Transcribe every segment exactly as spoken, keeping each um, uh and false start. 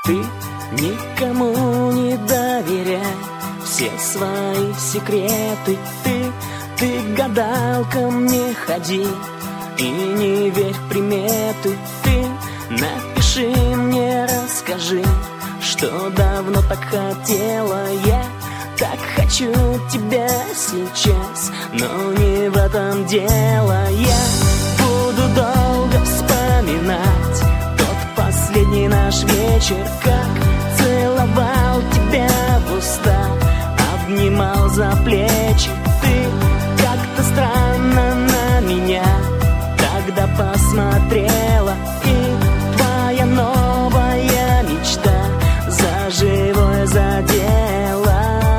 Ты никому не доверяй все свои секреты. Ты, ты гадалкам не ходи и не верь в приметы. Ты напиши мне, расскажи, что давно так хотела я. Так хочу тебя сейчас, но не в этом дело. Я буду долго вспоминать тот последний наш вечер, как целовал тебя в уста, обнимал за плечи. Ты как-то странно на меня тогда посмотрела, и твоя новая мечта за живое задела.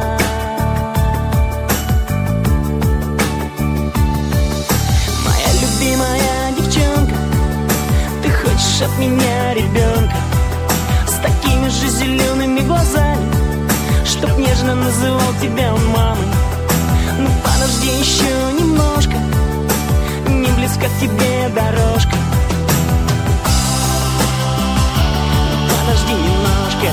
Моя любимая девчонка, ты хочешь от меня ребенка с такими же зелеными глазами, чтоб нежно называл тебя он мамой. Ну подожди еще немножко, не близко к тебе дорожка. Подожди немножко.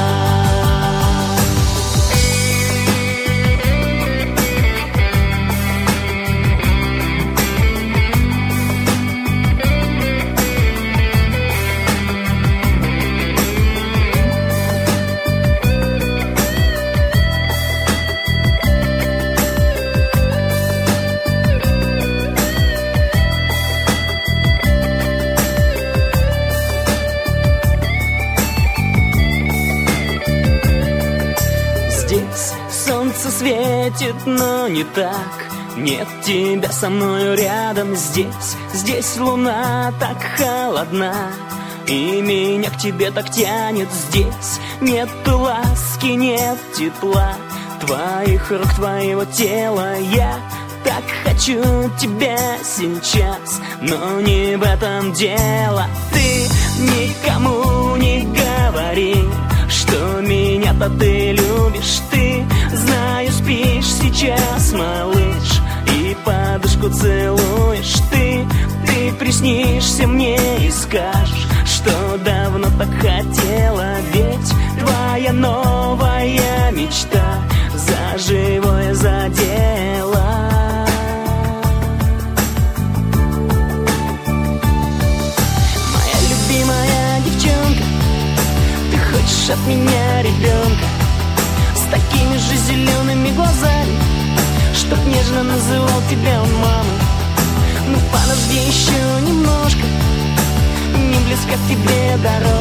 Здесь солнце светит, но не так. Нет тебя со мною рядом. Здесь, здесь луна так холодна, и меня к тебе так тянет. Здесь нет ласки, нет тепла твоих рук, твоего тела. Я так хочу тебя сейчас, но не в этом дело. Ты никому не говори, что меня-то ты любишь. Ты, знаю, спишь сейчас, малыш, и подушку целуешь. Ты, ты приснишься мне и скажешь, что давно так хотела. Ведь твоя новая мечта за живое задела. Моя любимая девчонка, ты хочешь от меня ребенка с такими же зелеными глазами, чтоб нежно называл тебя он мамой. Ну подожди еще немножко, не близко к тебе дорога.